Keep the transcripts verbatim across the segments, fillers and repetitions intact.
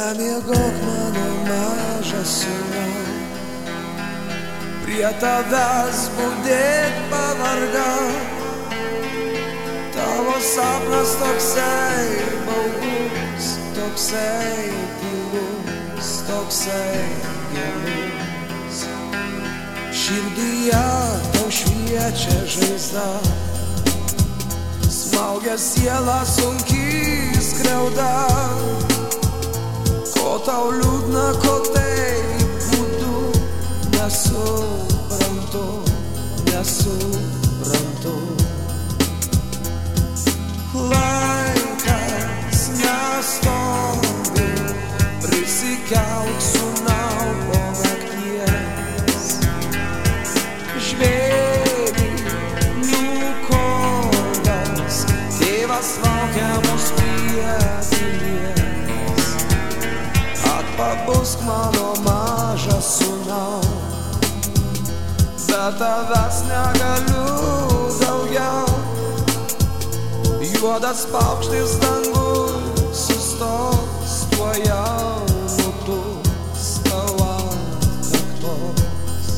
Nemiegok mano mažas sūnau, prie tavęs budėt pavargau. Tavo sapnas toksai baugus, toksai tylus, toksai gilus. Širdyje tau šviečia žaizda, smaugia sielą sunkiai skriauda. Ko tau liūdna, ko taip būtų, nesuprantu, nesuprantu. Laikas nestovi, prisikelk sūnau po nakties. Žvėrynių kodas, tėvas laukia mus prie pilies. Atpabusk mano mažas sūnau, be tavęs negaliu daugiau. Juodas paukštis dangus sustos, tuojau nutus tau atkaktos.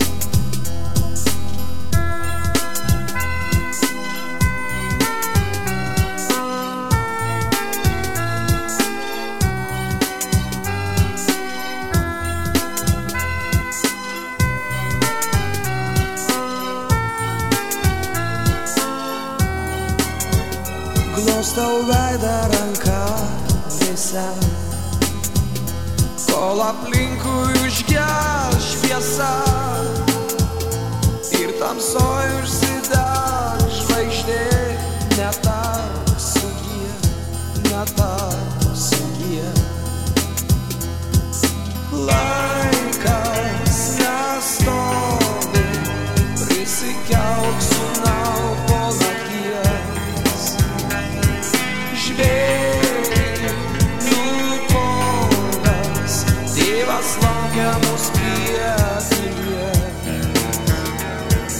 Glostau veidą ranką visą, kol aplinkui užges šviesa ir tamsoj užsidag žvaigždė. Netak sudie, netak sudie. Laikas nestovi, prisikelk sūnau po nakties. Žvėrynių kodas, tėvas laukia mus prie pilies.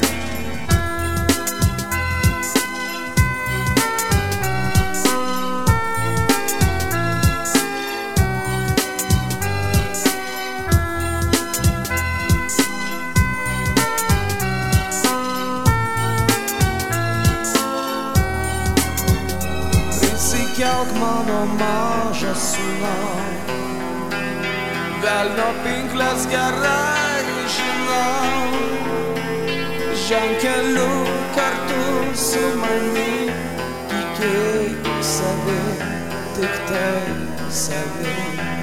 Prisikelk mano mažas sūnau, velnio pinkles gerai žinau. Ženk keliu kartu su manim, tikėk savim, tik tai savim.